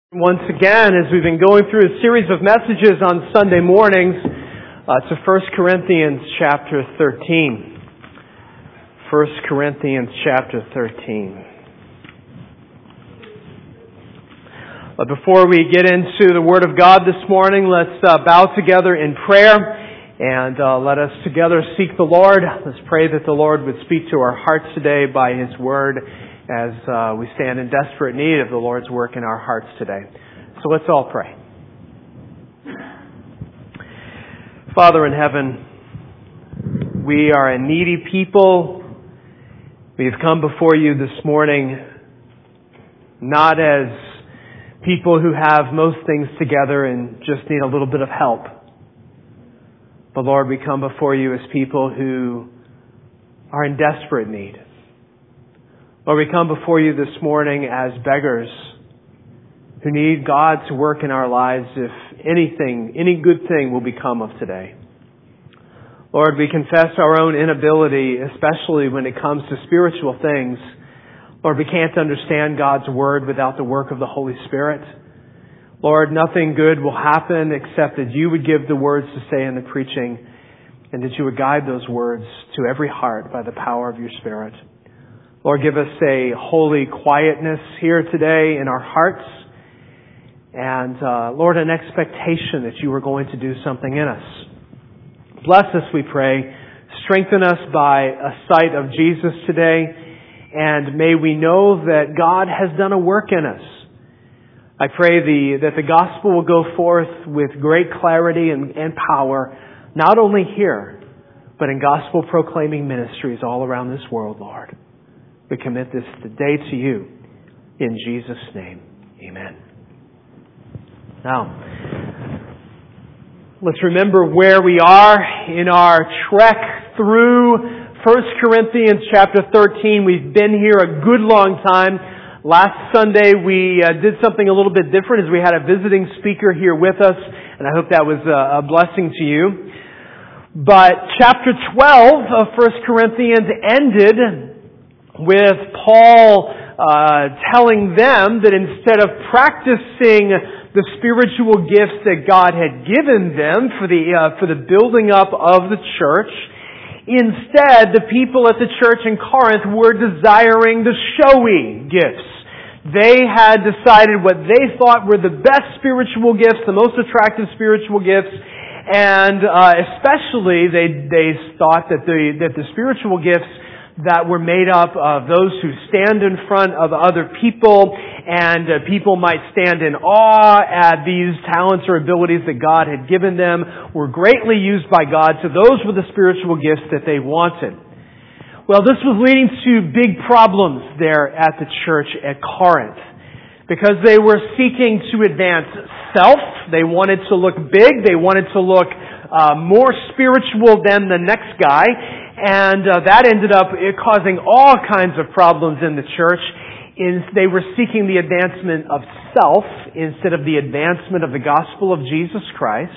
Once again, as we've been going through a series of messages on Sunday mornings, to 1 Corinthians chapter 13. 1 Corinthians chapter 13. But before we get into the Word of God this morning, let's bow together in prayer and let us together seek the Lord. Let's pray that the Lord would speak to our hearts today by His Word, as we stand in desperate need of the Lord's work in our hearts today. So let's all pray. Father in heaven, we are a needy people. We've come before you this morning not as people who have most things together and just need a little bit of help. But Lord, we come before you as people who are in desperate need. Lord, we come before you this morning as beggars who need God to work in our lives if any good thing will become of today. Lord, we confess our own inability, especially when it comes to spiritual things. Lord, we can't understand God's Word without the work of the Holy Spirit. Lord, nothing good will happen except that you would give the words to say in the preaching, and that you would guide those words to every heart by the power of your Spirit. Lord, give us a holy quietness here today in our hearts. And, Lord, an expectation that you are going to do something in us. Bless us, we pray. Strengthen us by a sight of Jesus today. And may we know that God has done a work in us. I pray that the gospel will go forth with great clarity and power, not only here, but in gospel proclaiming ministries all around this world, Lord. We commit this today to you. In Jesus' name, amen. Now, let's remember where we are in our trek through 1 Corinthians chapter 13. We've been here a good long time. Last Sunday we did something a little bit different as we had a visiting speaker here with us, and I hope that was a blessing to you. But chapter 12 of 1 Corinthians ended with Paul telling them that instead of practicing the spiritual gifts that God had given them for the building up of the church, instead the people at the church in Corinth were desiring the showy gifts. They had decided what they thought were the best spiritual gifts, the most attractive spiritual gifts, and especially they thought that the spiritual gifts that were made up of those who stand in front of other people, and people might stand in awe at these talents or abilities that God had given them, were greatly used by God. So those were the spiritual gifts that they wanted. Well, this was leading to big problems there at the church at Corinth, because they were seeking to advance self. They wanted to look big. They wanted to look more spiritual than the next guy. And that ended up causing all kinds of problems in the church. They were seeking the advancement of self instead of the advancement of the gospel of Jesus Christ.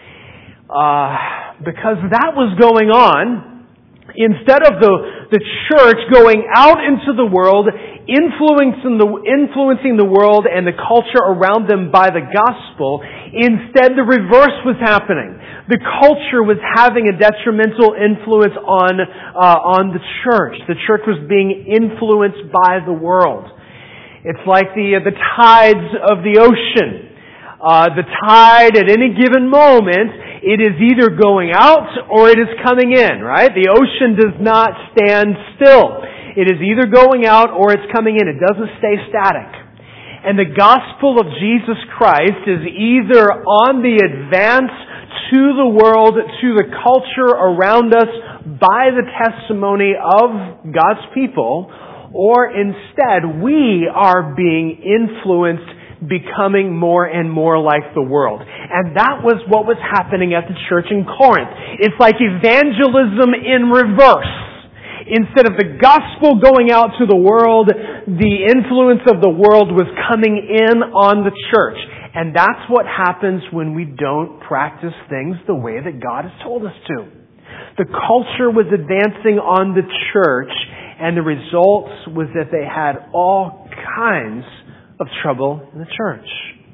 Because that was going on, instead of the church going out into the world, influencing the world and the culture around them by the gospel, instead the reverse was happening. The culture was having a detrimental influence on the church. The church was being influenced by the world. It's like the tides of the ocean. The tide at any given moment, it is either going out or it is coming in, right? The ocean does not stand still. It is either going out or it's coming in. It doesn't stay static. And the gospel of Jesus Christ is either on the advance to the world, to the culture around us by the testimony of God's people, or instead we are being influenced, becoming more and more like the world. And that was what was happening at the church in Corinth. It's like evangelism in reverse. Instead of the gospel going out to the world, the influence of the world was coming in on the church. And that's what happens when we don't practice things the way that God has told us to. The culture was advancing on the church, and the result was that they had all kinds of trouble in the church.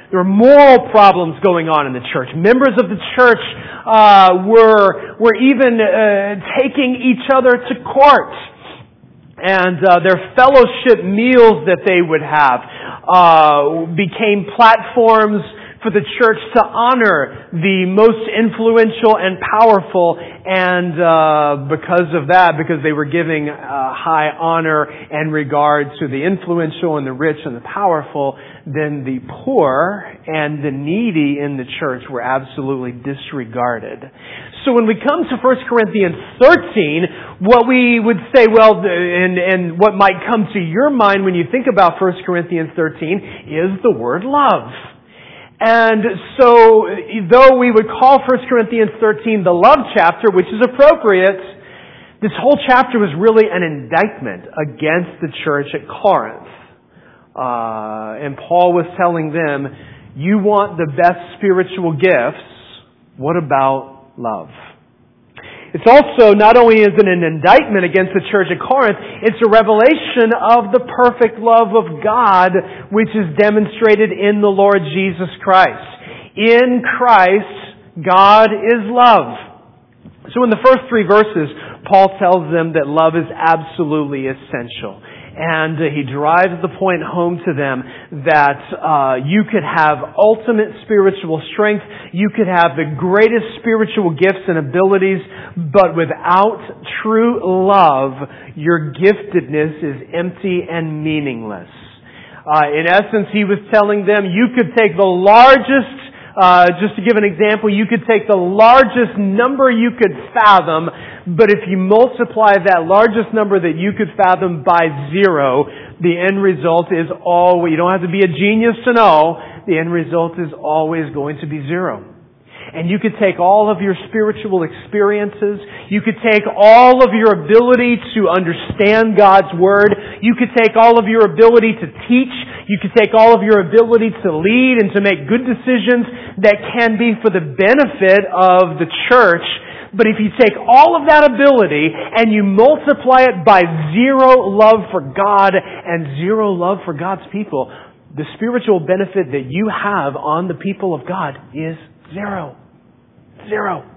There were moral problems going on in the church. Members of the church were even taking each other to court. And their fellowship meals that they would have became platforms for the church to honor the most influential and powerful, and because of that, because they were giving high honor and regard to the influential and the rich and the powerful, then the poor and the needy in the church were absolutely disregarded. So when we come to 1 Corinthians 13, what we would say, well, and what might come to your mind when you think about 1 Corinthians 13 is the word love. And so, though we would call 1 Corinthians 13 the love chapter, which is appropriate, this whole chapter was really an indictment against the church at Corinth. And Paul was telling them, you want the best spiritual gifts, what about love? It's also, not only is it an indictment against the church at Corinth, it's a revelation of the perfect love of God, which is demonstrated in the Lord Jesus Christ. In Christ, God is love. So in the first 3 verses, Paul tells them that love is absolutely essential. And he drives the point home to them that you could have ultimate spiritual strength, you could have the greatest spiritual gifts and abilities, but without true love, your giftedness is empty and meaningless. In essence, he was telling them you could take the largest, just to give an example, you could take the largest number you could fathom, but if you multiply that largest number that you could fathom by 0, the end result is you don't have to be a genius to know, the end result is always going to be 0. And you could take all of your spiritual experiences, you could take all of your ability to understand God's Word, you could take all of your ability to teach, you could take all of your ability to lead and to make good decisions that can be for the benefit of the church. But if you take all of that ability and you multiply it by 0 love for God and 0 love for God's people, the spiritual benefit that you have on the people of God is 0. 0.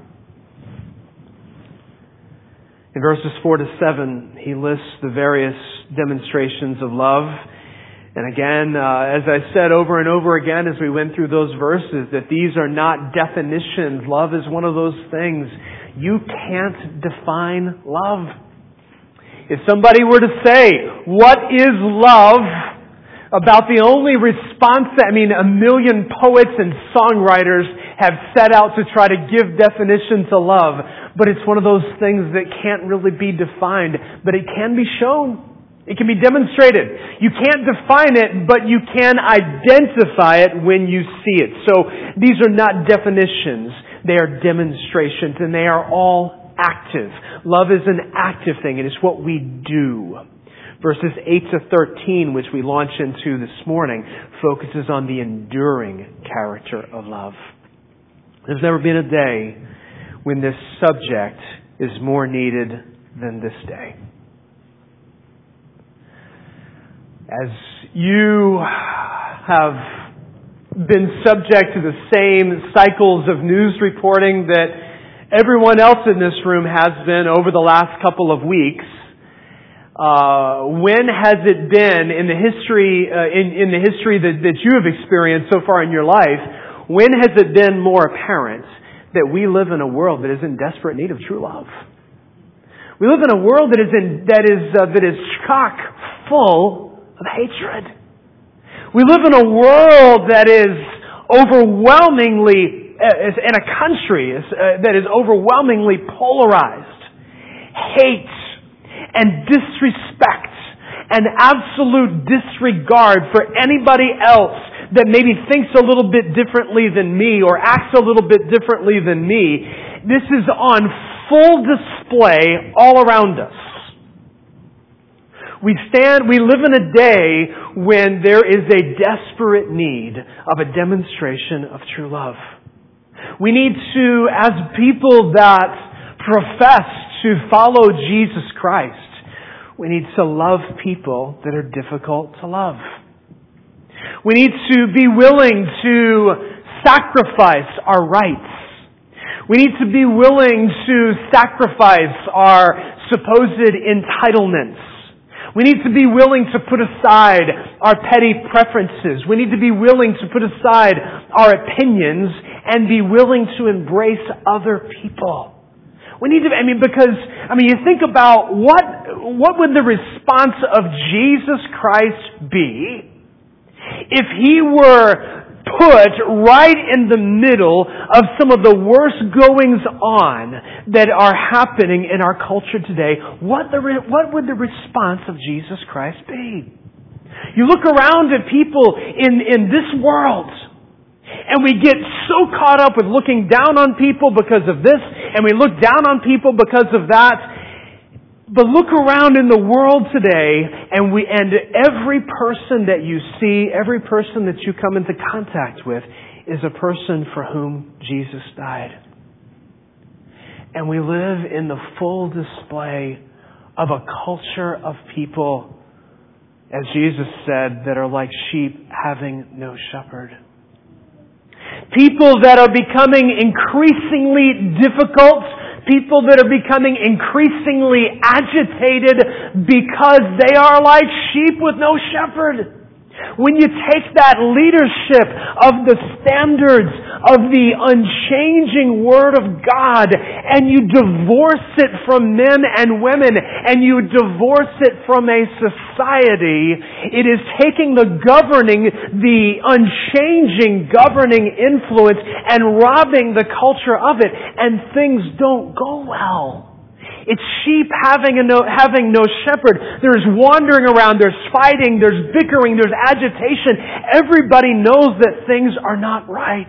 In verses 4 to 7, he lists the various demonstrations of love. And again, as I said over and over again as we went through those verses, that these are not definitions. Love is one of those things. You can't define love. If somebody were to say, what is love? About the only response that, a million poets and songwriters have set out to try to give definition to love. But it's one of those things that can't really be defined, but it can be shown. It can be demonstrated. You can't define it, but you can identify it when you see it. So these are not definitions. They are demonstrations, and they are all active. Love is an active thing. It is what we do. Verses 8 to 13, which we launch into this morning, focuses on the enduring character of love. There's never been a day when this subject is more needed than this day. As you have been subject to the same cycles of news reporting that everyone else in this room has been over the last couple of weeks, when has it been in the history that you have experienced so far in your life, when has it been more apparent that we live in a world that is in desperate need of true love? We live in a world that is chock full of hatred. We live in a world that is overwhelmingly, in a country that is overwhelmingly polarized. Hate and disrespect and absolute disregard for anybody else that maybe thinks a little bit differently than me or acts a little bit differently than me. This is on full display all around us. We live in a day when there is a desperate need of a demonstration of true love. We need to, as people that profess to follow Jesus Christ, we need to love people that are difficult to love. We need to be willing to sacrifice our rights. We need to be willing to sacrifice our supposed entitlements. We need to be willing to put aside our petty preferences. We need to be willing to put aside our opinions and be willing to embrace other people. We need to, you think about what would the response of Jesus Christ be if He were put right in the middle of some of the worst goings on that are happening in our culture today? What would the response of Jesus Christ be? You look around at people in this world, and we get so caught up with looking down on people because of this, and we look down on people because of that. But look around in the world today, and every person that you see, every person that you come into contact with, is a person for whom Jesus died. And we live in the full display of a culture of people, as Jesus said, that are like sheep having no shepherd. People that are becoming increasingly difficult. People that are becoming increasingly agitated because they are like sheep with no shepherd. When you take that leadership of the standards of the unchanging Word of God and you divorce it from men and women and you divorce it from a society, it is taking the unchanging governing influence and robbing the culture of it, and things don't go well. It's sheep having no shepherd. There's wandering around, there's fighting, there's bickering, there's agitation. Everybody knows that things are not right.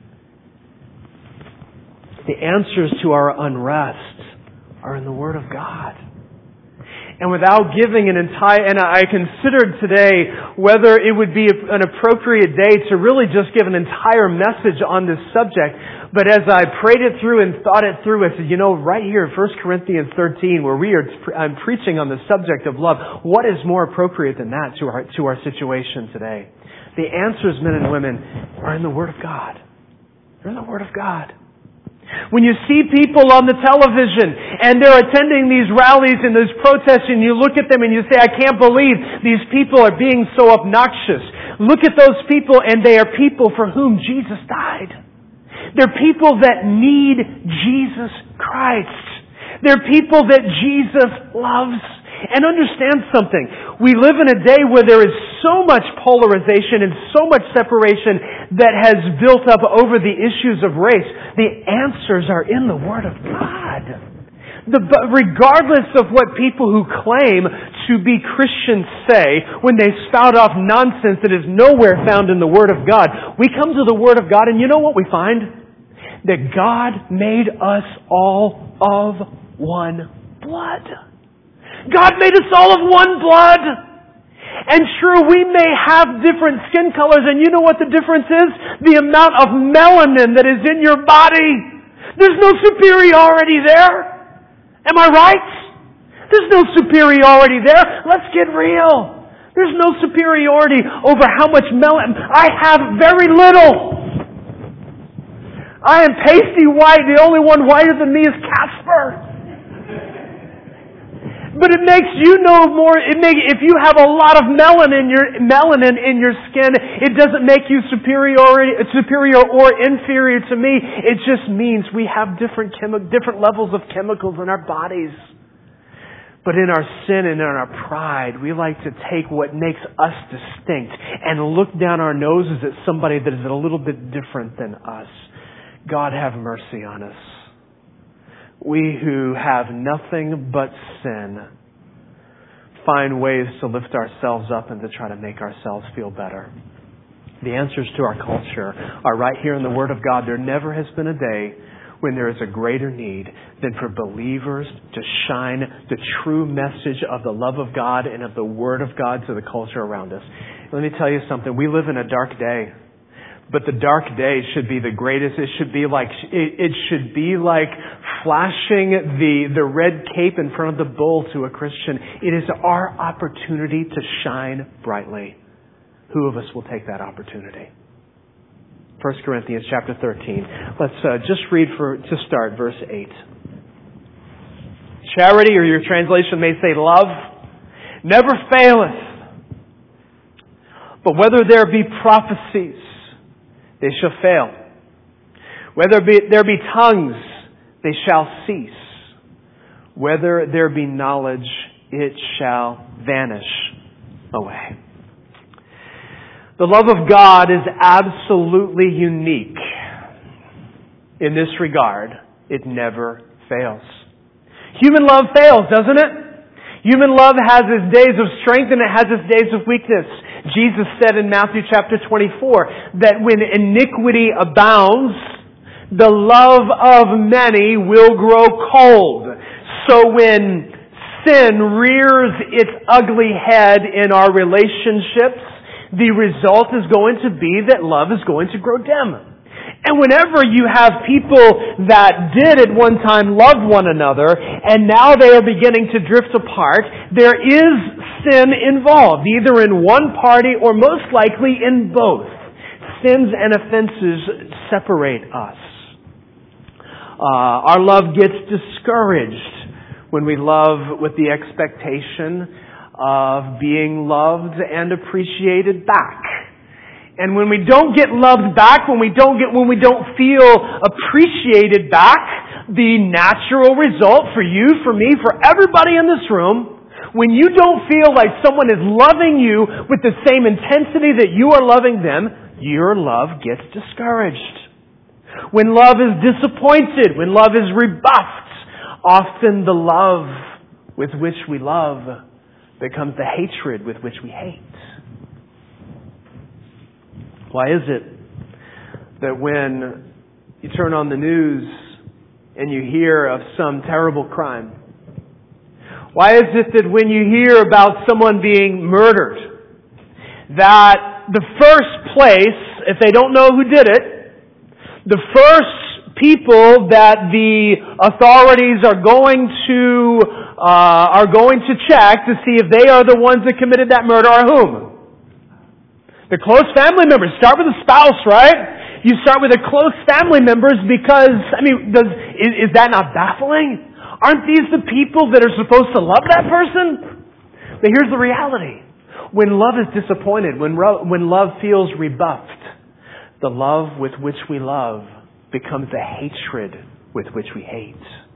The answers to our unrest are in the Word of God. And without giving and I considered today whether it would be an appropriate day to really just give an entire message on this subject. But as I prayed it through and thought it through, I said, right here in 1 Corinthians 13, where I'm preaching on the subject of love, what is more appropriate than that to our situation today? The answers, men and women, are in the Word of God. They're in the Word of God. When you see people on the television and they're attending these rallies and these protests and you look at them and you say, I can't believe these people are being so obnoxious. Look at those people, and they are people for whom Jesus died. They're people that need Jesus Christ. They're people that Jesus loves. And understand something. We live in a day where there is so much polarization and so much separation that has built up over the issues of race. The answers are in the Word of God. Regardless of what people who claim to be Christians say, when they spout off nonsense that is nowhere found in the Word of God, we come to the Word of God, and you know what we find? That God made us all of one blood. God made us all of one blood. And sure, we may have different skin colors, and you know what the difference is? The amount of melanin that is in your body. There's no superiority there. Am I right? There's no superiority there. Let's get real. There's no superiority over how much melanin. I have very little. I am pasty white. The only one whiter than me is Casper. But it makes you no more. If you have a lot of melanin in your skin, it doesn't make you superior or inferior to me. It just means we have different levels of chemicals in our bodies. But in our sin and in our pride, we like to take what makes us distinct and look down our noses at somebody that is a little bit different than us. God have mercy on us. We who have nothing but sin find ways to lift ourselves up and to try to make ourselves feel better. The answers to our culture are right here in the Word of God. There never has been a day when there is a greater need than for believers to shine the true message of the love of God and of the Word of God to the culture around us. Let me tell you something. We live in a dark day. But the dark day should be the greatest. It should be like flashing the red cape in front of the bull to a Christian. It is our opportunity to shine brightly. Who of us will take that opportunity? 1 Corinthians chapter 13. Let's just read to start verse 8. Charity, or your translation may say love, never faileth. But whether there be prophecies, they shall fail. Whether there be tongues, they shall cease. Whether there be knowledge, it shall vanish away. The love of God is absolutely unique. In this regard, it never fails. Human love fails, doesn't it? Human love has its days of strength and it has its days of weakness. Jesus said in Matthew chapter 24 that when iniquity abounds, the love of many will grow cold. So when sin rears its ugly head in our relationships, the result is going to be that love is going to grow dim. And whenever you have people that did at one time love one another, and now they are beginning to drift apart, there is sin involved, either in one party or most likely in both. Sins and offenses separate us. Our love gets discouraged when we love with the expectation of being loved and appreciated back. And when we don't get loved back, when we don't feel appreciated back, the natural result for you, for me, for everybody in this room, when you don't feel like someone is loving you with the same intensity that you are loving them, your love gets discouraged. When love is disappointed, when love is rebuffed, often the love with which we love becomes the hatred with which we hate. Why is it that when you turn on the news and you hear of some terrible crime? Why is it that when you hear about someone being murdered, that the first place, if they don't know who did it, the first people that the authorities are going to check to see if they are the ones that committed that murder are whom? The close family members. Start with a spouse, right? You start with the close family members because, is that not baffling? Aren't these the people that are supposed to love that person? But here's the reality. When love is disappointed, when love feels rebuffed, the love with which we love becomes the hatred with which we hate.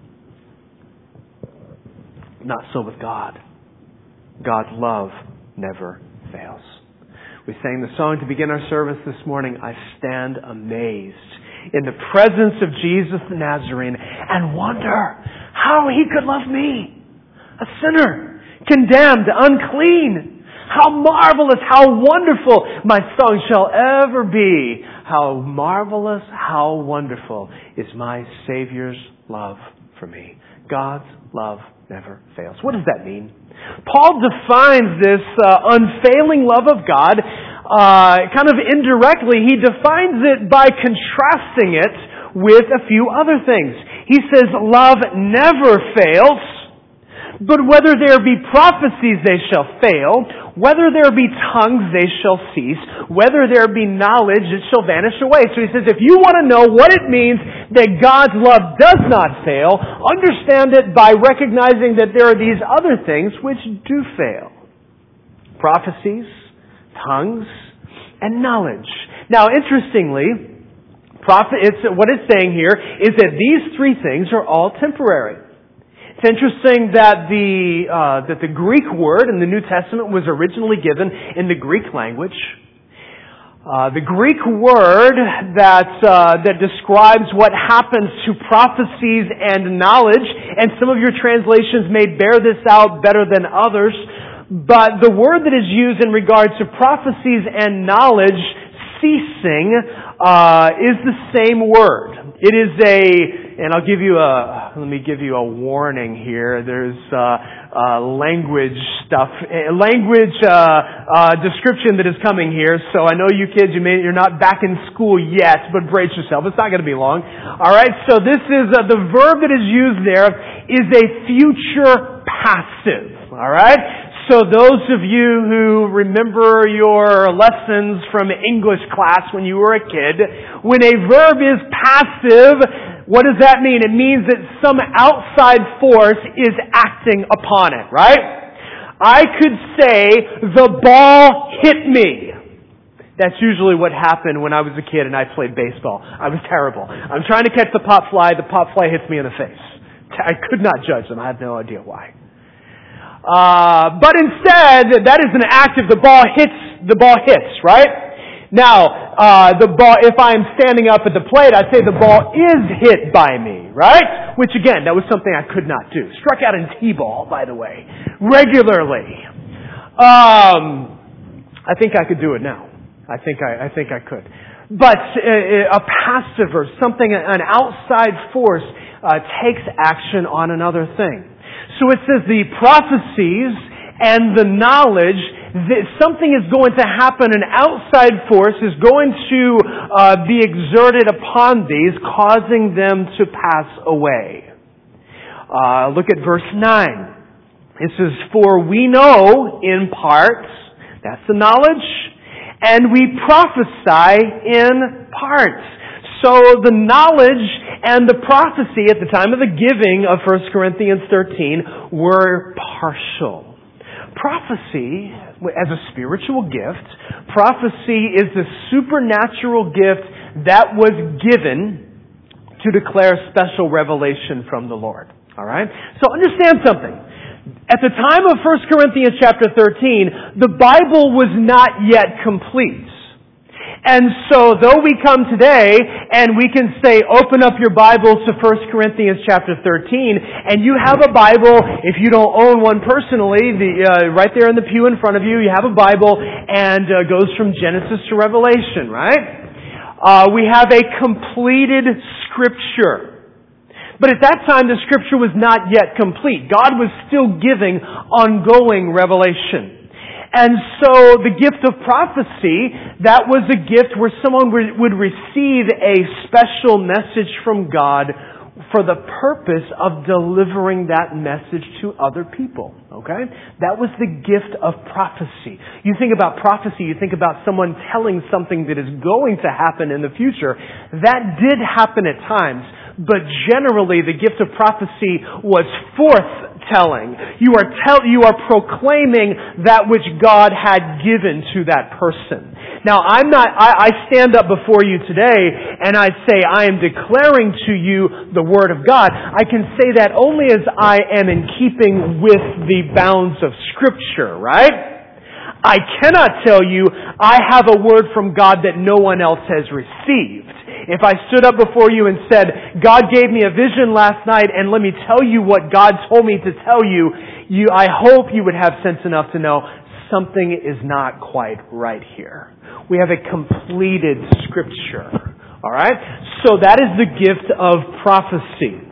Not so with God. God's love never fails. We sang the song to begin our service this morning, I stand amazed in the presence of Jesus the Nazarene and wonder how He could love me, a sinner, condemned, unclean. How marvelous, how wonderful my song shall ever be. How marvelous, how wonderful is my Savior's love for me. God's love never fails. What does that mean? Paul defines this unfailing love of God kind of indirectly. He defines it by contrasting it with a few other things. He says love never fails, but whether there be prophecies they shall fail, whether there be tongues they shall cease, whether there be knowledge it shall vanish away. So he says if you want to know what it means that God's love does not fail, understand it by recognizing that there are these other things which do fail. Prophecies, tongues, and knowledge. Now interestingly, what it's saying here is that these three things are all temporary. It's interesting that the Greek word in the New Testament was originally given in the Greek language. The Greek word that describes what happens to prophecies and knowledge, and some of your translations may bear this out better than others, but the word that is used in regards to prophecies and knowledge ceasing is the same word. It is and let me give you a warning here. There's language description that is coming here. So I know you kids, you're not back in school yet, but brace yourself. It's not going to be long. All right. So this is the verb that is used there is a future passive. All right. So those of you who remember your lessons from English class when you were a kid, when a verb is passive, what does that mean? It means that some outside force is acting upon it, right? I could say, the ball hit me. That's usually what happened when I was a kid and I played baseball. I was terrible. I'm trying to catch the pop fly hits me in the face. I could not judge them. I have no idea why. But instead, that is an active, the ball hits, right? Now, the ball, if I'm standing up at the plate, I'd say the ball is hit by me, right? Which again, that was something I could not do. Struck out in T-ball, by the way, regularly. I think I could do it now. I think I could. But a passive verb, something, an outside force, takes action on another thing. So it says the prophecies and the knowledge that something is going to happen, an outside force is going to be exerted upon these, causing them to pass away. Look at verse 9. It says, "For we know in part," that's the knowledge, "and we prophesy in part." So the knowledge and the prophecy at the time of the giving of 1 Corinthians 13 were partial. Prophecy, as a spiritual gift, prophecy is the supernatural gift that was given to declare special revelation from the Lord. Alright? So understand something. At the time of 1 Corinthians chapter 13, the Bible was not yet complete. And so, though we come today and we can say, open up your Bibles to 1 Corinthians chapter 13, and you have a Bible, if you don't own one personally, right there in the pew in front of you, you have a Bible, and goes from Genesis to Revelation, right? We have a completed Scripture. But at that time, the Scripture was not yet complete. God was still giving ongoing revelation. And so the gift of prophecy, that was a gift where someone would receive a special message from God for the purpose of delivering that message to other people. Okay? That was the gift of prophecy. You think about prophecy, you think about someone telling something that is going to happen in the future. That did happen at times, but generally the gift of prophecy was forth-telling. You are proclaiming that which God had given to that person. Now, I stand up before you today and I say I am declaring to you the Word of God. I can say that only as I am in keeping with the bounds of Scripture, right? I cannot tell you I have a word from God that no one else has received. If I stood up before you and said, God gave me a vision last night and let me tell you what God told me to tell you, I hope you would have sense enough to know something is not quite right here. We have a completed Scripture. Alright? So that is the gift of prophecy.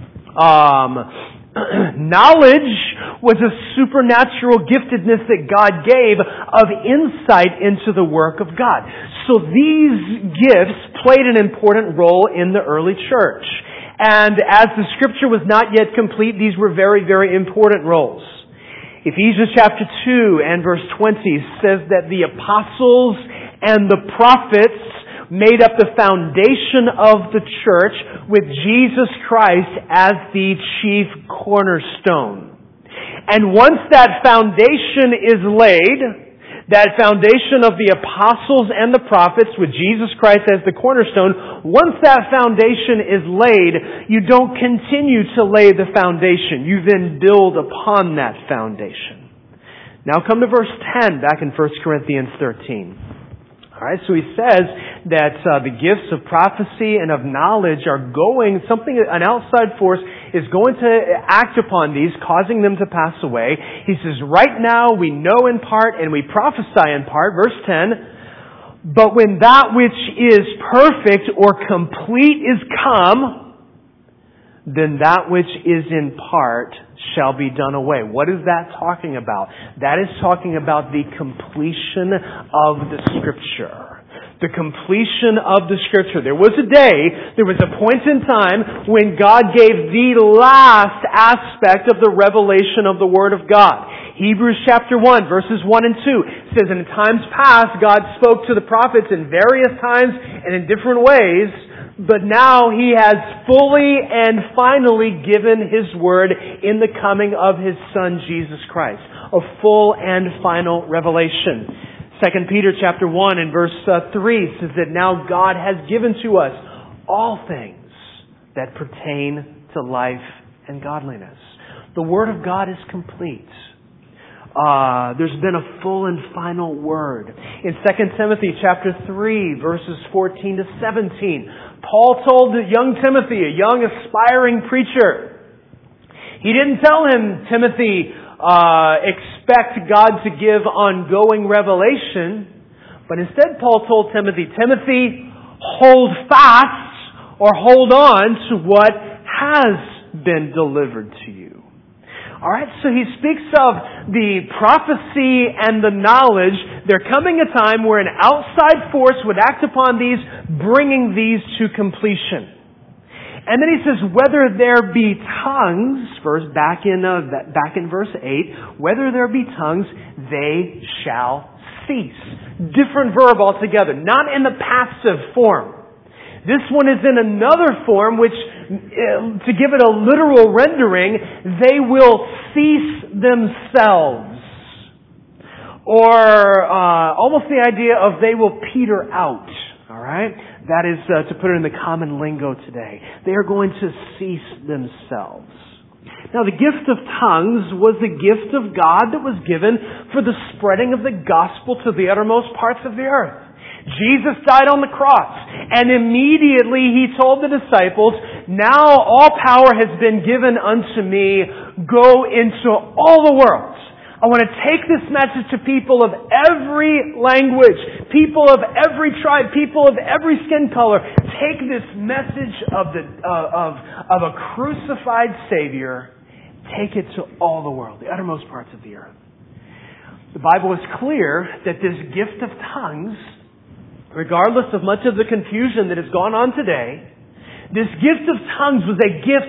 Knowledge was a supernatural giftedness that God gave of insight into the work of God. So these gifts played an important role in the early church. And as the Scripture was not yet complete, these were very, very important roles. Ephesians chapter 2 and verse 20 says that the apostles and the prophets made up the foundation of the church with Jesus Christ as the chief cornerstone. And once that foundation is laid, that foundation of the apostles and the prophets with Jesus Christ as the cornerstone, once that foundation is laid, you don't continue to lay the foundation. You then build upon that foundation. Now come to verse 10 back in 1 Corinthians 13. Alright, so he says that the gifts of prophecy and of knowledge are an outside force is going to act upon these, causing them to pass away. He says, right now we know in part and we prophesy in part, verse 10, but when that which is perfect or complete is come, then that which is in part shall be done away. What is that talking about? That is talking about the completion of the Scripture. The completion of the Scripture. There was a point in time when God gave the last aspect of the revelation of the Word of God. Hebrews chapter 1, verses 1 and 2 says, in times past, God spoke to the prophets in various times and in different ways, but now He has fully and finally given His word in the coming of His Son, Jesus Christ. A full and final revelation. 2 Peter chapter 1 and verse 3 says that now God has given to us all things that pertain to life and godliness. The Word of God is complete. There's been a full and final word. In 2 Timothy chapter 3, verses 14 to 17, Paul told young Timothy, a young aspiring preacher, he didn't tell him, Timothy, expect God to give ongoing revelation, but instead Paul told Timothy, Timothy, hold fast or hold on to what has been delivered to you. Alright, so he speaks of the prophecy and the knowledge. There coming a time where an outside force would act upon these, bringing these to completion. And then he says, whether there be tongues, back in verse 8, whether there be tongues, they shall cease. Different verb altogether, not in the passive form. This one is in another form, which, to give it a literal rendering, they will cease themselves. Or almost the idea of they will peter out. Alright? That is to put it in the common lingo today. They are going to cease themselves. Now, the gift of tongues was the gift of God that was given for the spreading of the gospel to the uttermost parts of the earth. Jesus died on the cross, and immediately He told the disciples, now all power has been given unto me, go into all the world. I want to take this message to people of every language, people of every tribe, people of every skin color. Take this message of a crucified Savior, take it to all the world, the uttermost parts of the earth. The Bible is clear that this gift of tongues, regardless of much of the confusion that has gone on today, this gift of tongues was a gift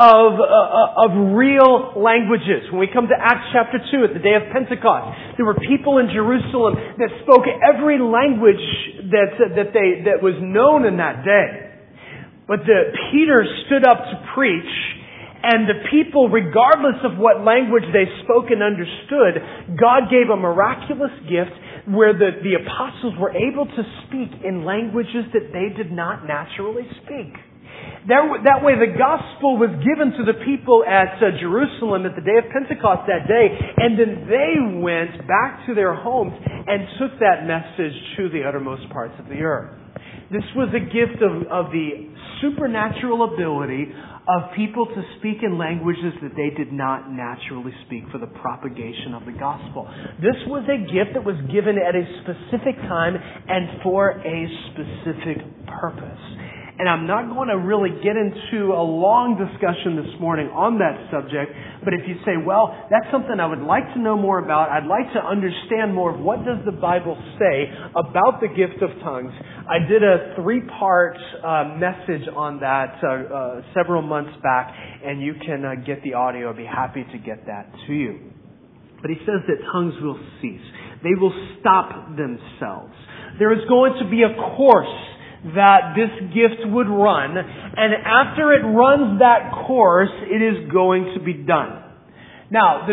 of real languages. When we come to Acts chapter 2 at the day of Pentecost, there were people in Jerusalem that spoke every language that was known in that day. But Peter stood up to preach, and the people, regardless of what language they spoke and understood, God gave a miraculous gift where the apostles were able to speak in languages that they did not naturally speak. That way the gospel was given to the people at Jerusalem at the day of Pentecost that day, and then they went back to their homes and took that message to the uttermost parts of the earth. This was a gift of the supernatural ability of people to speak in languages that they did not naturally speak for the propagation of the gospel. This was a gift that was given at a specific time and for a specific purpose. And I'm not going to really get into a long discussion this morning on that subject, but if you say, well, that's something I would like to know more about, I'd like to understand more of what does the Bible say about the gift of tongues, I did a 3-part message on that several months back, and you can get the audio. I'd be happy to get that to you. But he says that tongues will cease. They will stop themselves. There is going to be a course that this gift would run, and after it runs that course, it is going to be done. Now,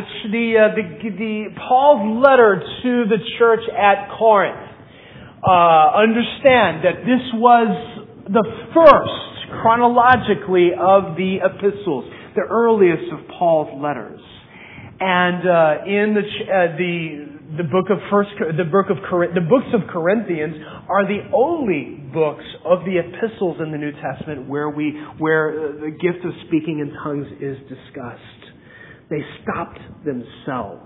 Paul's letter to the church at Corinth, understand that this was the first, chronologically, of the epistles, the earliest of Paul's letters. And in the books of Corinthians are the only books of the epistles in the New Testament where the gift of speaking in tongues is discussed. They stopped themselves.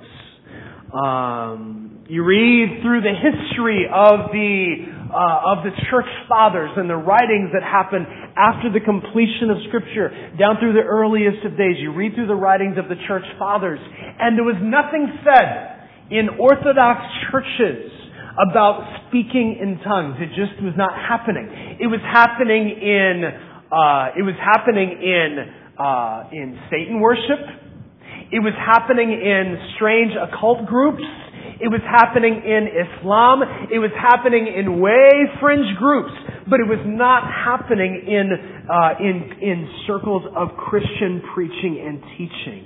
You read through the history of the church fathers and the writings that happened after the completion of Scripture, down through the earliest of days. You read through the writings of the church fathers, and there was nothing said in Orthodox churches about speaking in tongues. It just was not happening. It was happening in Satan worship. It was happening in strange occult groups. It was happening in Islam. It was happening in way fringe groups. But it was not happening in circles of Christian preaching and teaching.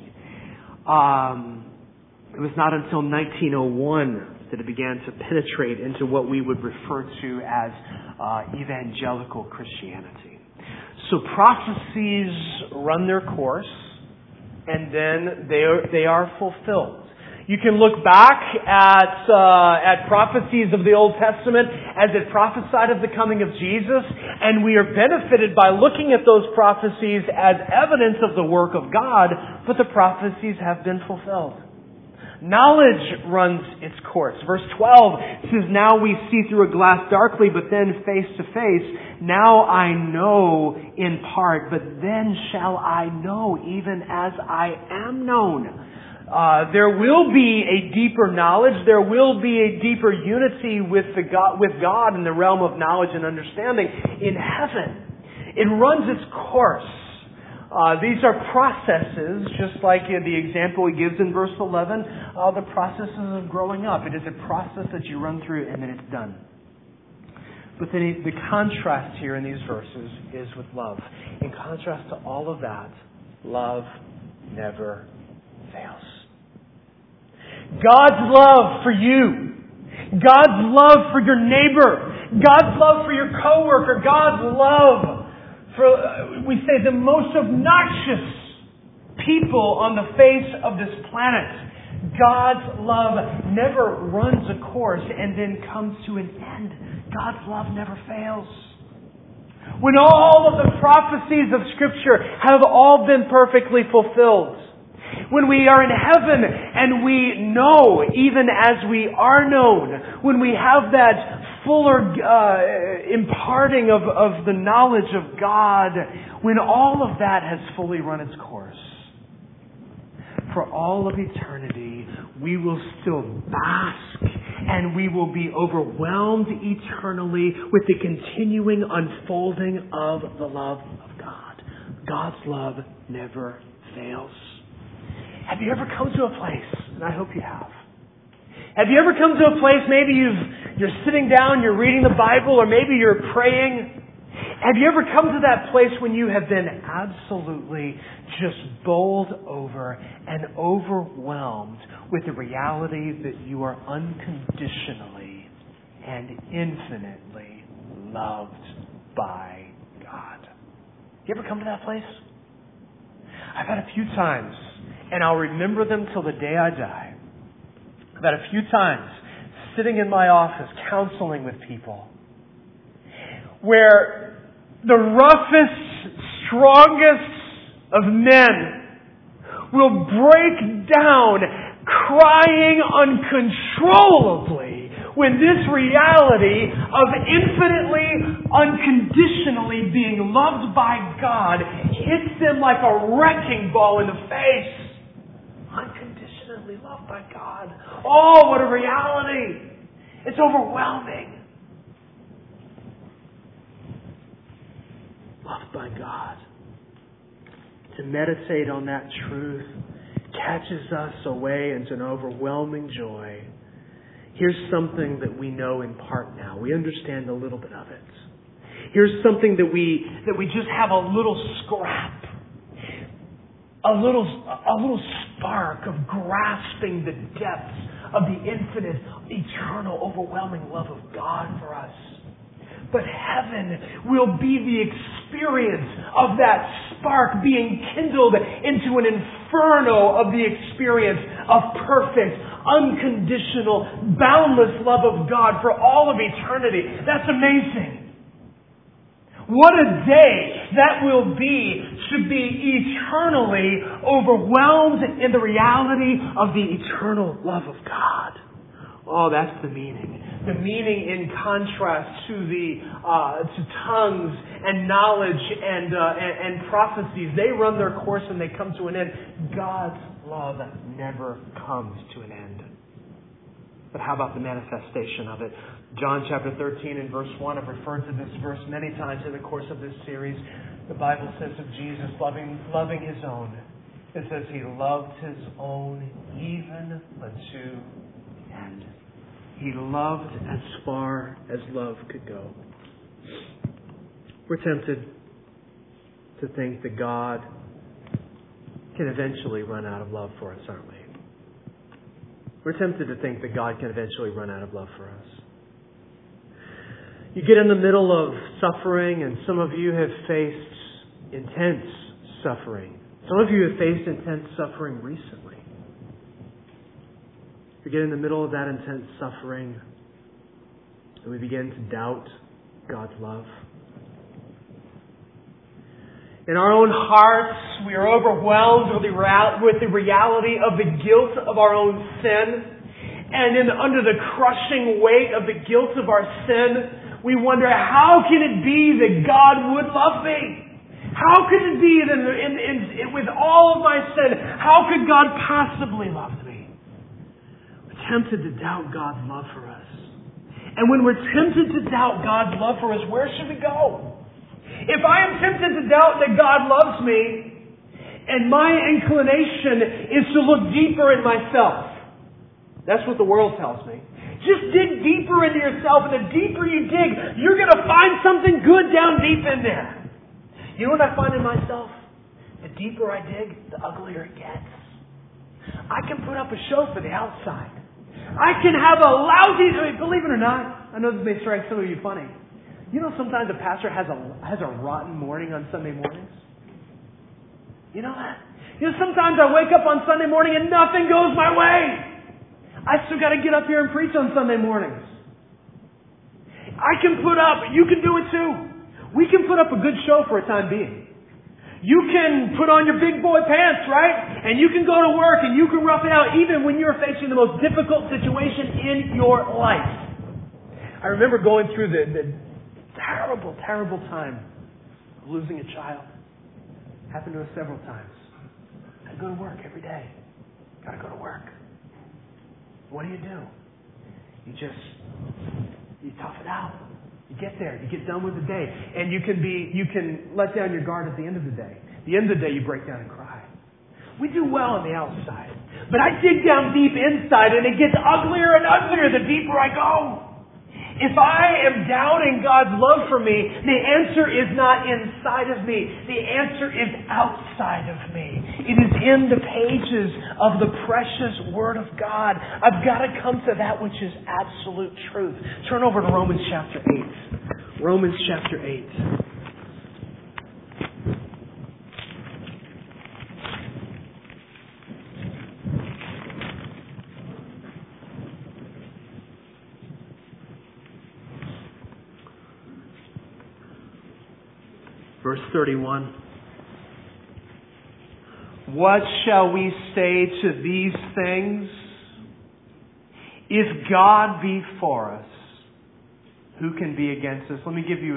It was not until 1901 that it began to penetrate into what we would refer to as evangelical Christianity. So prophecies run their course, and then they are fulfilled. You can look back at prophecies of the Old Testament as it prophesied of the coming of Jesus, and we are benefited by looking at those prophecies as evidence of the work of God, but the prophecies have been fulfilled. Knowledge runs its course. Verse 12 says, "Now we see through a glass darkly, but then face to face. Now I know in part, but then shall I know even as I am known." There will be a deeper knowledge. There will be a deeper unity with God in the realm of knowledge and understanding in heaven. It runs its course. These are processes, just like the example he gives in verse 11, the processes of growing up. It is a process that you run through and then it's done. But then the contrast here in these verses is with love. In contrast to all of that, love never fails. God's love for you, God's love for your neighbor, God's love for your coworker, God's love for, we say, the most obnoxious people on the face of this planet. God's love never runs a course and then comes to an end. God's love never fails. When all of the prophecies of Scripture have all been perfectly fulfilled, when we are in heaven and we know even as we are known, when we have that fuller imparting of the knowledge of God, when all of that has fully run its course, for all of eternity, we will still bask and we will be overwhelmed eternally with the continuing unfolding of the love of God. God's love never fails. Have you ever come to a place, and I hope you have you ever come to a place, maybe you're sitting down, you're reading the Bible, or maybe you're praying. Have you ever come to that place when you have been absolutely just bowled over and overwhelmed with the reality that you are unconditionally and infinitely loved by God? You ever come to that place? I've had a few times, and I'll remember them till the day I die. I've had a few times sitting in my office counseling with people where the roughest, strongest of men will break down crying uncontrollably when this reality of infinitely, unconditionally being loved by God hits them like a wrecking ball in the face. Unconditionally loved by God. Oh, what a reality! It's overwhelming. Loved by God. To meditate on that truth catches us away into an overwhelming joy. Here's something that we know in part now. We understand a little bit of it. Here's something that we just have a little scrap. A little spark of grasping the depths of the infinite, eternal, overwhelming love of God for us. But heaven will be the experience of that spark being kindled into an inferno of the experience of perfect, unconditional, boundless love of God for all of eternity. That's amazing. What a day that will be to be eternally overwhelmed in the reality of the eternal love of God. Oh, that's the meaning. The meaning in contrast to to tongues and knowledge and prophecies. They run their course and they come to an end. God's love never comes to an end. But how about the manifestation of it? John chapter 13 and verse 1, I've referred to this verse many times in the course of this series. The Bible says of Jesus loving His own It says He loved His own even unto the end. He loved as far as love could go. We're tempted to think that God can eventually run out of love for us, aren't we? We're tempted to think that God can eventually run out of love for us. You get in the middle of suffering, and some of you have faced intense suffering. Some of you have faced intense suffering recently. We get in the middle of that intense suffering, and we begin to doubt God's love. In our own hearts, we are overwhelmed with the reality of the guilt of our own sin. And under the crushing weight of the guilt of our sin, we wonder, how can it be that God would love me? How could it be that with all of my sin, how could God possibly love me? We're tempted to doubt God's love for us. And when we're tempted to doubt God's love for us, where should we go? If I am tempted to doubt that God loves me, and my inclination is to look deeper in myself, that's what the world tells me. Just dig deeper into yourself, and the deeper you dig, you're going to find something good down deep in there. You know what I find in myself? The deeper I dig, the uglier it gets. I can put up a show for the outside. I can have a lousy, believe it or not, I know this may strike some of you funny. You know sometimes a pastor has a rotten morning on Sunday mornings? You know that? You know sometimes I wake up on Sunday morning and nothing goes my way. I still got to get up here and preach on Sunday mornings. I can put up, you can do it too. We can put up a good show for a time being. You can put on your big boy pants, right? And you can go to work and you can rough it out even when you're facing the most difficult situation in your life. I remember going through the terrible time of losing a child. Happened to us several times. I go to work every day. Got to go to work. What do? You tough it out. You get there. You get done with the day. And you can let down your guard at the end of the day. At the end of the day, you break down and cry. We do well on the outside. But I dig down deep inside, and it gets uglier and uglier the deeper I go. If I am doubting God's love for me, the answer is not inside of me. The answer is outside of me. It is in the pages of the precious Word of God. I've got to come to that which is absolute truth. Turn over to Romans chapter 8. Romans chapter 8. Verse 31. What shall we say to these things? If God be for us, who can be against us? Let me give you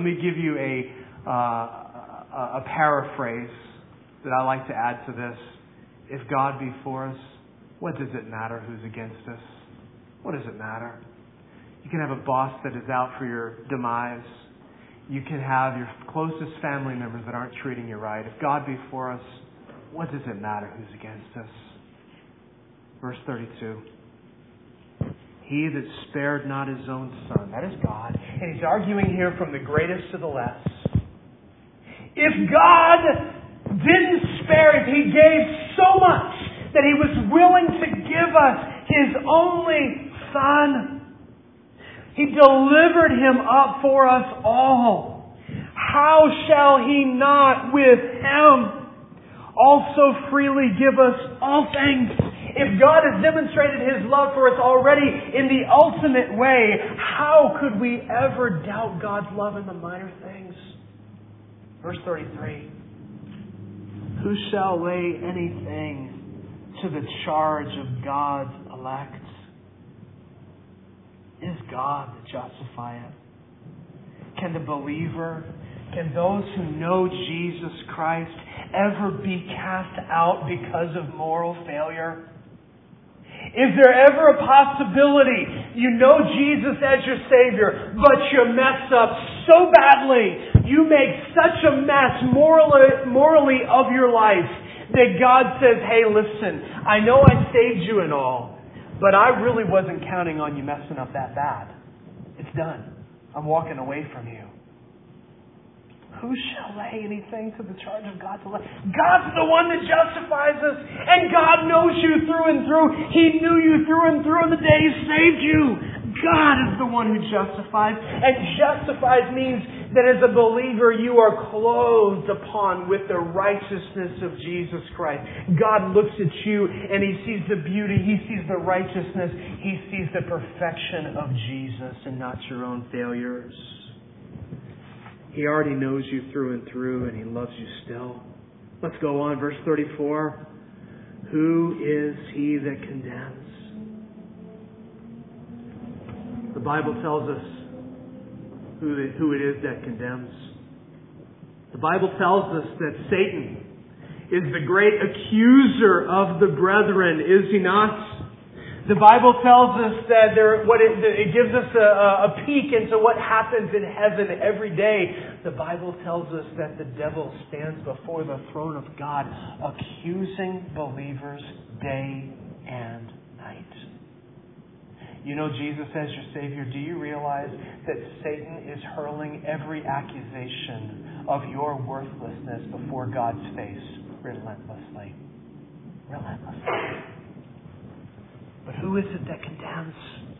a paraphrase that I like to add to this. If God be for us, what does it matter who's against us? What does it matter? You can have a boss that is out for your demise. You can have your closest family members that aren't treating you right. If God be for us, what does it matter who's against us? Verse 32. He that spared not his own son. That is God. And he's arguing here from the greatest to the less. If God didn't spare it, He gave so much that He was willing to give us His only Son. He delivered Him up for us all. How shall He not with Him also freely give us all things? If God has demonstrated His love for us already in the ultimate way, how could we ever doubt God's love in the minor things? Verse 33. Who shall lay anything to the charge of God's elect? Is God the justifier? Can the believer, can those who know Jesus Christ ever be cast out because of moral failure? Is there ever a possibility you know Jesus as your Savior, but you mess up so badly, you make such a mess morally of your life, That God says, hey, listen, I know I saved you and all, but I really wasn't counting on you messing up that bad. It's done. I'm walking away from you. Who shall lay anything to the charge of God's elect? God's the one that justifies us. And God knows you through and through. He knew you through and through on the day He saved you. God is the one who justifies. And justifies means that as a believer you are clothed upon with the righteousness of Jesus Christ. God looks at you and He sees the beauty. He sees the righteousness. He sees the perfection of Jesus and not your own failures. He already knows you through and through, and He loves you still. Let's go on. Verse 34. Who is He that condemns? The Bible tells us who it is that condemns. The Bible tells us that Satan is the great accuser of the brethren, is he not? The Bible tells us that it gives us a peek into what happens in heaven every day. The Bible tells us that the devil stands before the throne of God, accusing believers day and night. You know Jesus as your Savior. Do you realize that Satan is hurling every accusation of your worthlessness before God's face relentlessly? Relentlessly. But who is it that condemns?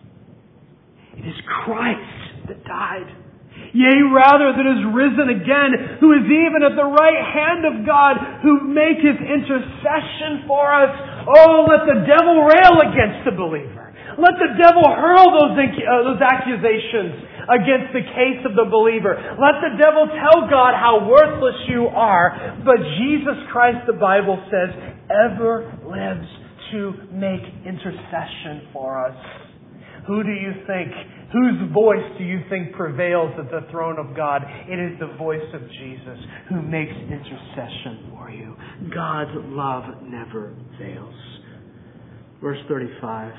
It is Christ that died. Yea, rather, that is risen again, who is even at the right hand of God, who maketh intercession for us. Oh, let the devil rail against the believer. Let the devil hurl those accusations against the case of the believer. Let the devil tell God how worthless you are. But Jesus Christ, the Bible says, ever lives to make intercession for us. Who do you think, whose voice do you think prevails at the throne of God? It is the voice of Jesus who makes intercession for you. God's love never fails. Verse 35.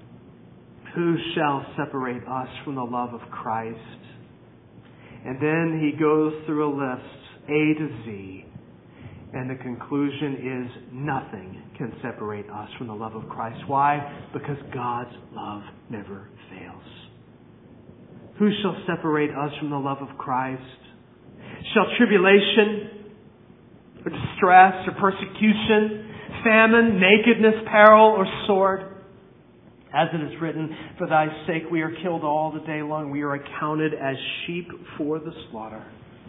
Who shall separate us from the love of Christ? And then he goes through a list, A to Z. And the conclusion is nothing can separate us from the love of Christ. Why? Because God's love never fails. Who shall separate us from the love of Christ? Shall tribulation, or distress, or persecution, famine, nakedness, peril, or sword? As it is written, for thy sake we are killed all the day long. We are accounted as sheep for the slaughter.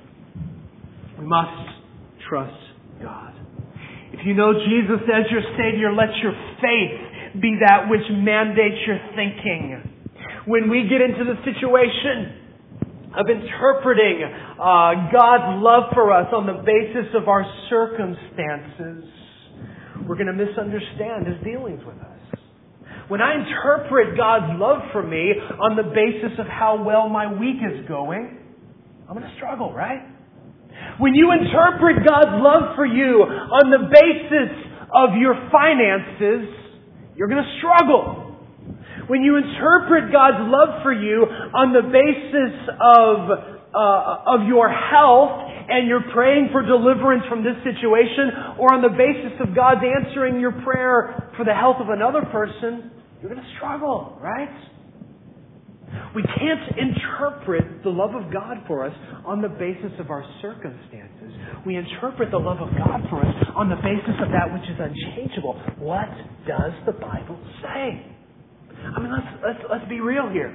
We must trust God. If you know Jesus as your Savior, let your faith be that which mandates your thinking. When we get into the situation of interpreting God's love for us on the basis of our circumstances, we're going to misunderstand His dealings with us. When I interpret God's love for me on the basis of how well my week is going, I'm going to struggle, right? When you interpret God's love for you on the basis of your finances, you're going to struggle. When you interpret God's love for you on the basis of your health and you're praying for deliverance from this situation, or on the basis of God's answering your prayer for the health of another person, you're going to struggle, right? We can't interpret the love of God for us on the basis of our circumstances. We interpret the love of God for us on the basis of that which is unchangeable. What does the Bible say? I mean, let's be real here.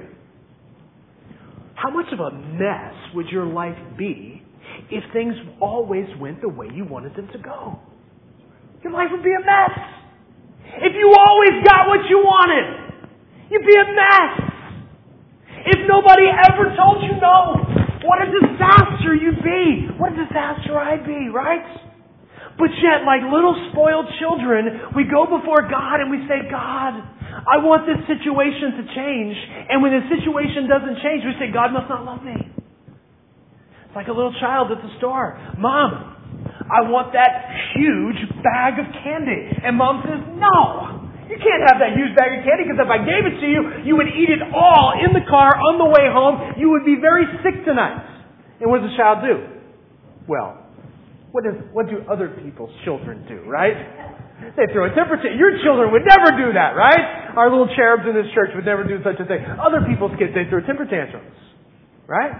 How much of a mess would your life be if things always went the way you wanted them to go? Your life would be a mess. If you always got what you wanted, you'd be a mess. If nobody ever told you no, what a disaster you'd be. What a disaster I'd be, right? But yet, like little spoiled children, we go before God and we say, God, I want this situation to change. And when the situation doesn't change, we say, God must not love me. It's like a little child at the store. Mom, I want that huge bag of candy. And Mom says, no. You can't have that huge bag of candy because if I gave it to you, you would eat it all in the car on the way home. You would be very sick tonight. And what does the child do? Well, What do other people's children do, right? They throw a temper tantrum. Your children would never do that, right? Our little cherubs in this church would never do such a thing. Other people's kids, they throw temper tantrums, right?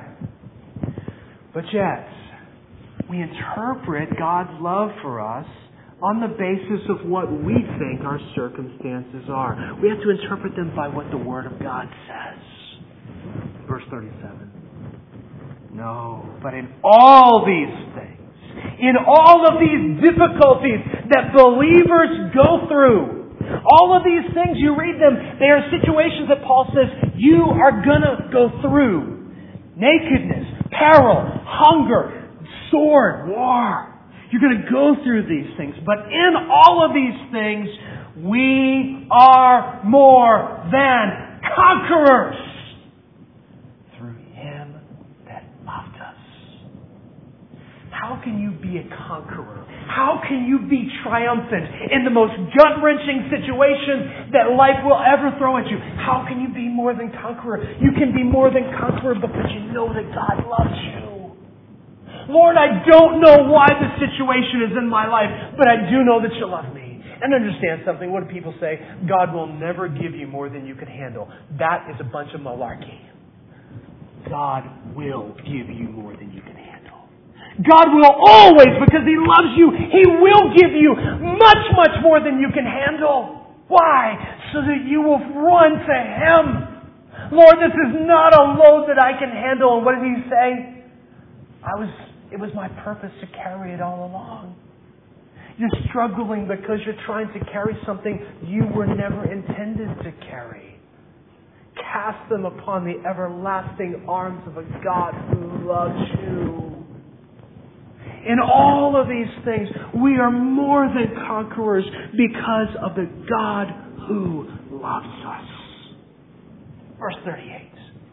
But yet, we interpret God's love for us on the basis of what we think our circumstances are. We have to interpret them by what the Word of God says. Verse 37. No, but in all these things, in all of these difficulties that believers go through, all of these things, you read them, they are situations that Paul says you are going to go through. Nakedness, peril, hunger, sword, war. You're going to go through these things. But in all of these things, we are more than conquerors through Him that loved us. How can you be a conqueror? How can you be triumphant in the most gut-wrenching situation that life will ever throw at you? How can you be more than conqueror? You can be more than conqueror because you know that God loves you. Lord, I don't know why this situation is in my life, but I do know that you love me. And understand something. What do people say? God will never give you more than you can handle. That is a bunch of malarkey. God will give you more than you can handle. God will always, because He loves you, He will give you much, much more than you can handle. Why? So that you will run to Him. Lord, this is not a load that I can handle. And what did He say? It was my purpose to carry it all along. You're struggling because you're trying to carry something you were never intended to carry. Cast them upon the everlasting arms of a God who loves you. In all of these things, we are more than conquerors because of the God who loves us. Verse 38.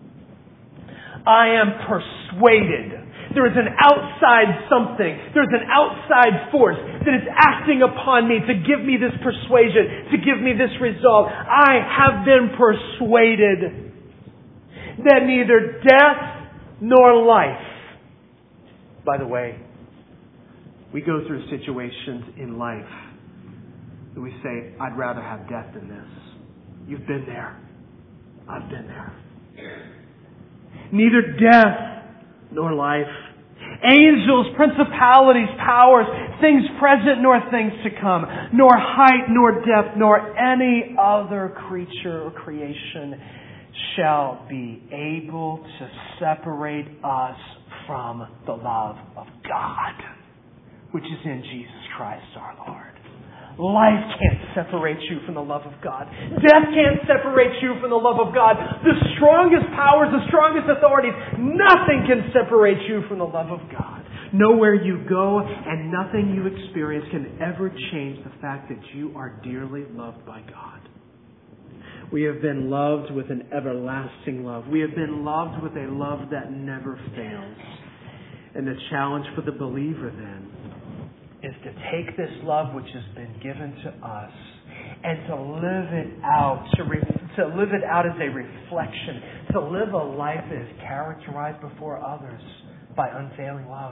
I am persuaded. There is an outside something. There's an outside force that is acting upon me to give me this persuasion, to give me this result. I have been persuaded that neither death nor life. By the way, we go through situations in life that we say, I'd rather have death than this. You've been there. I've been there. Neither death nor life, angels, principalities, powers, things present nor things to come, nor height nor depth, nor any other creature or creation shall be able to separate us from the love of God, which is in Jesus Christ our Lord. Life can't separate you from the love of God. Death can't separate you from the love of God. The strongest powers, the strongest authorities, nothing can separate you from the love of God. Nowhere you go and nothing you experience can ever change the fact that you are dearly loved by God. We have been loved with an everlasting love. We have been loved with a love that never fails. And the challenge for the believer then is to take this love which has been given to us and to live it out, to live it out as a reflection, to live a life that is characterized before others by unfailing love.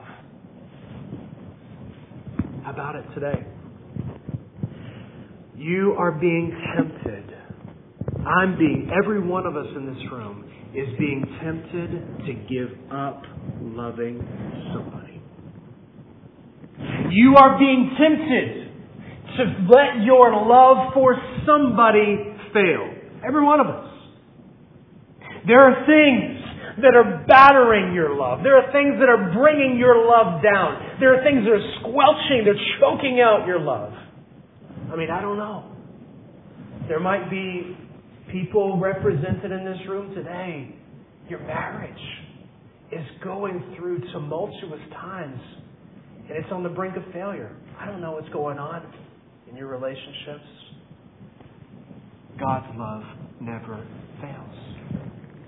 How about it today? You are being tempted. Every one of us in this room is being tempted to give up loving somebody. You are being tempted to let your love for somebody fail. Every one of us. There are things that are battering your love. There are things that are bringing your love down. There are things that are squelching, they're choking out your love. I don't know. There might be people represented in this room today. Your marriage is going through tumultuous times. And it's on the brink of failure. I don't know what's going on in your relationships. God's love never fails.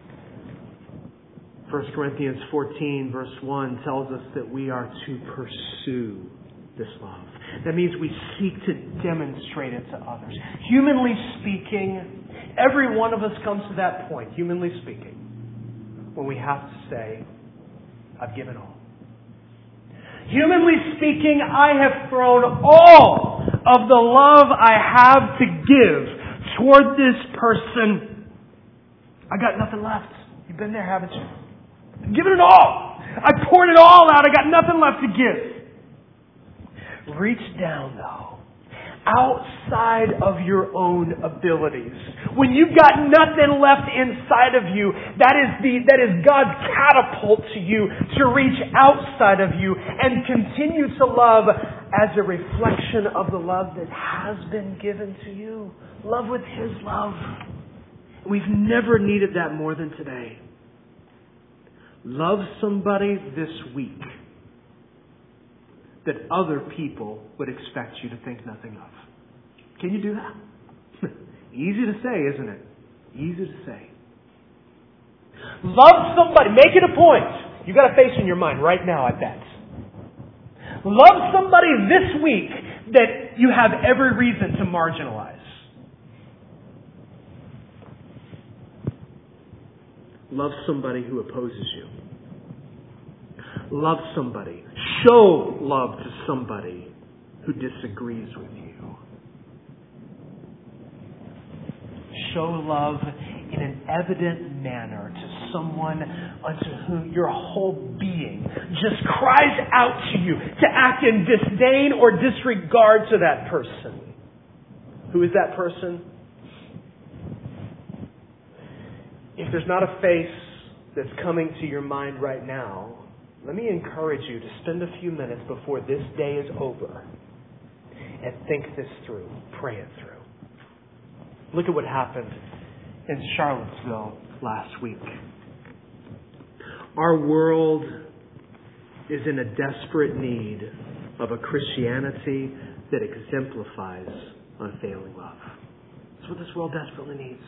1 Corinthians 14 verse 1 tells us that we are to pursue this love. That means we seek to demonstrate it to others. Humanly speaking, every one of us comes to that point, humanly speaking, when we have to say, I've given all. Humanly speaking, I have thrown all of the love I have to give toward this person. I got nothing left. You've been there, haven't you? I've given it all. I poured it all out. I got nothing left to give. Reach down, though, outside of your own abilities. When you've got nothing left inside of you, that is God's catapult to you to reach outside of you and continue to love as a reflection of the love that has been given to you. Love with His love. We've never needed that more than today. Love somebody this week that other people would expect you to think nothing of. Can you do that? Easy to say, isn't it? Easy to say. Love somebody. Make it a point. You've got a face in your mind right now, I bet. Love somebody this week that you have every reason to marginalize. Love somebody who opposes you. Love somebody. Show love to somebody who disagrees with you. Show love in an evident manner to someone unto whom your whole being just cries out to you to act in disdain or disregard to that person. Who is that person? If there's not a face that's coming to your mind right now, let me encourage you to spend a few minutes before this day is over and think this through. Pray it through. Look at what happened in Charlottesville last week. Our world is in a desperate need of a Christianity that exemplifies unfailing love. That's what this world desperately needs.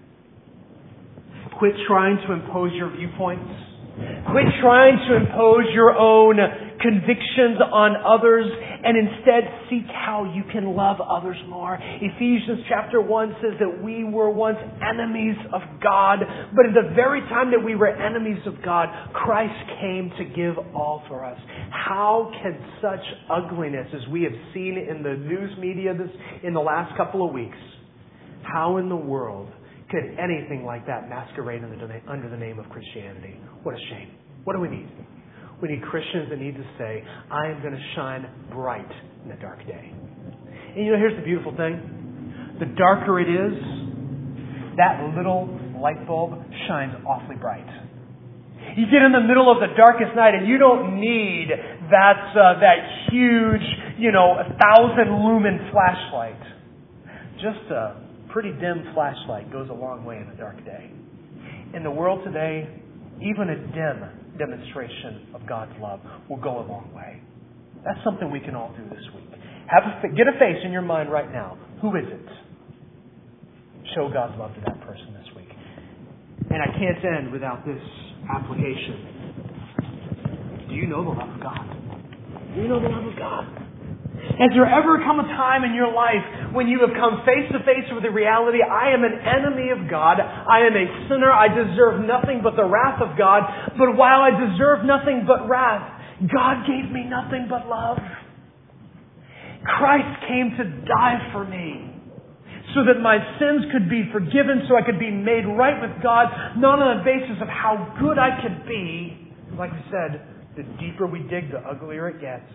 Quit trying to impose your viewpoints. Quit trying to impose your own convictions on others and instead seek how you can love others more. Ephesians chapter 1 says that we were once enemies of God, but at the very time that we were enemies of God, Christ came to give all for us. How can such ugliness as we have seen in the news media in the last couple of weeks, how in the world could anything like that masquerade under the name of Christianity? What a shame. What do we need? We need Christians that need to say, I am going to shine bright in a dark day. And here's the beautiful thing. The darker it is, that little light bulb shines awfully bright. You get in the middle of the darkest night and you don't need that huge, 1,000 lumen flashlight. Just a pretty dim flashlight goes a long way in a dark day. In the world today, even a dim demonstration of God's love will go a long way. That's something we can all do this week. Get a face in your mind right now. Who is it? Show God's love to that person this week. And I can't end without this application. Do you know the love of God? Do you know the love of God? Has there ever come a time in your life when you have come face to face with the reality, I am an enemy of God, I am a sinner, I deserve nothing but the wrath of God, but while I deserve nothing but wrath, God gave me nothing but love. Christ came to die for me so that my sins could be forgiven, so I could be made right with God, not on the basis of how good I could be. Like we said, the deeper we dig, the uglier it gets.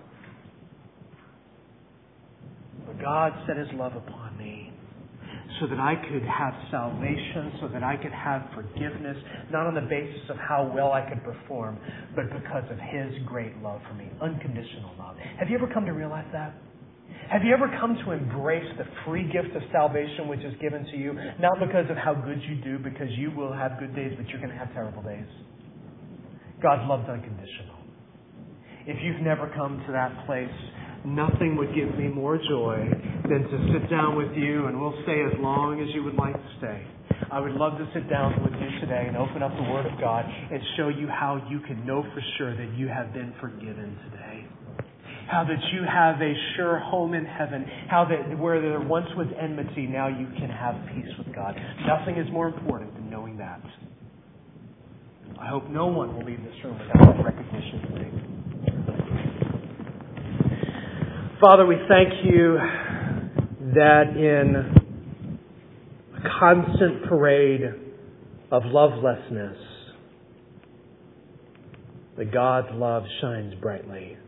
But God set His love upon me so that I could have salvation, so that I could have forgiveness, not on the basis of how well I could perform, but because of His great love for me, unconditional love. Have you ever come to realize that? Have you ever come to embrace the free gift of salvation which is given to you, not because of how good you do, because you will have good days, but you're going to have terrible days? God's love is unconditional. If you've never come to that place, nothing would give me more joy than to sit down with you, and we'll stay as long as you would like to stay. I would love to sit down with you today and open up the Word of God and show you how you can know for sure that you have been forgiven today. How that you have a sure home in heaven. How that where there once was enmity, now you can have peace with God. Nothing is more important than knowing that. I hope no one will leave this room without that recognition today. Father, we thank you that in a constant parade of lovelessness, that God's love shines brightly.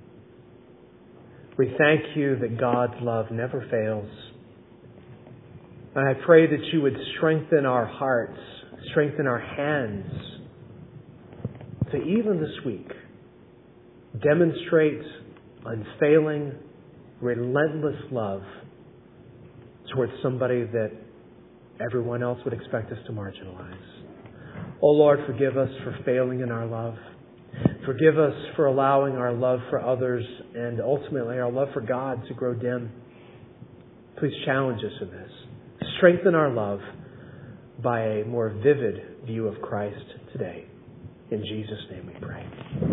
We thank you that God's love never fails. And I pray that you would strengthen our hearts, strengthen our hands, to even this week demonstrate unfailing, relentless love towards somebody that everyone else would expect us to marginalize. Oh Lord, forgive us for failing in our love. Forgive us for allowing our love for others and ultimately our love for God to grow dim. Please challenge us in this. Strengthen our love by a more vivid view of Christ today. In Jesus' name we pray.